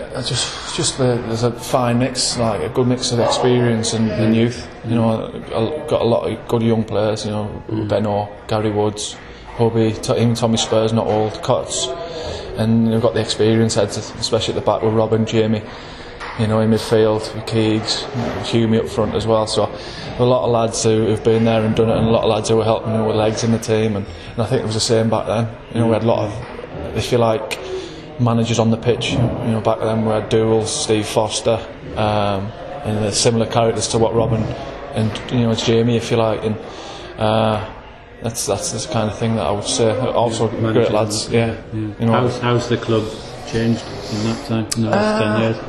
there's a fine mix, like a good mix of experience and youth. You know, got a lot of good young players. You know, Benno, Gary Woods, Hobby, even Tommy Spurs, not old, Cots, and you've got the experience heads, especially at the back with Robin, Jamie. You know, in midfield with Keegs, Hughie up front as well. So a lot of lads who've been there and done it, and a lot of lads who were helping with legs in the team. And I think it was the same back then. You know, we had a lot of, if you like, managers on the pitch. You know, back then we had Dougal, Steve Foster, and similar characters to what Robin and it's Jamie, if you like. And that's the kind of thing that I would say. Also, great lads. Yeah. You know, how's the club changed in that time? In the last 10 years.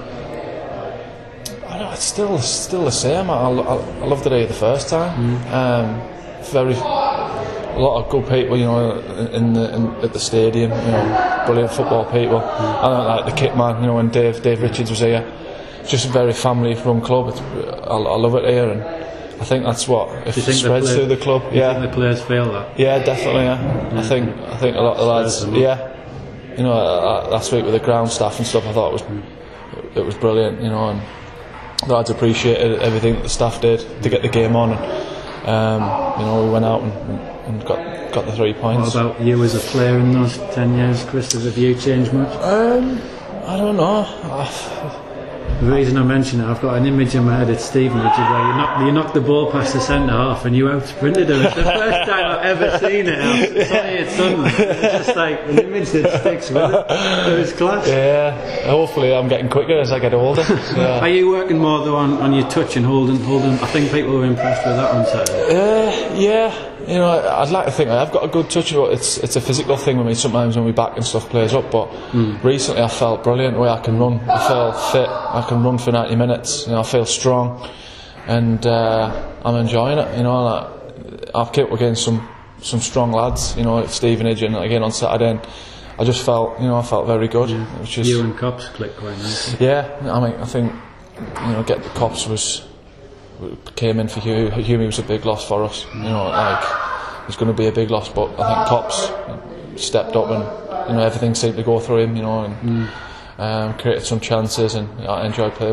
It's still the same. I loved it here the first time. A lot of good people, you know, at the stadium. You know, brilliant football people. I don't like the kit man. You know, when Dave Richards was here, it's just a very family-run club. I love it here, and I think that's what it spreads through the club. Yeah, think the players feel that. Yeah, definitely. Yeah. I think a lot of the lads. Yeah, you know, last week with the ground staff and stuff, I thought it was brilliant. You know, and the lads appreciated everything that the staff did to get the game on, and you know, we went out and got the 3 points. What about you as a player in those 10 years, Chris? Have you changed much? I don't know. The reason I mention it, I've got an image in my head at Stevenage where you knocked the ball past the centre half and you out sprinted him. It's the first time I've ever seen it. It's Sunderland. It's just like an image that sticks with it. It was class. Yeah, hopefully I'm getting quicker as I get older. Yeah. Are you working more though on your touch and holding? I think people were impressed with that on Saturday. Yeah. You know, I'd like to think I've got a good touch. It's a physical thing with me sometimes when we back and stuff plays up, but recently I felt brilliant the way I can run. I feel fit, I can run for 90 minutes, you know, I feel strong, and I'm enjoying it. You know, I've kept against some strong lads, you know, at Stevenage and again on Saturday, and I just felt, you know, I felt very good. Yeah. Which is, you and Cops clicked quite nicely. Yeah, I think, you know, get the Cops came in for Hugh. Hugh was a big loss for us. You know, like it's going to be a big loss, but I think Cops stepped up and, you know, everything seemed to go through him. You know, and created some chances, and I enjoyed playing.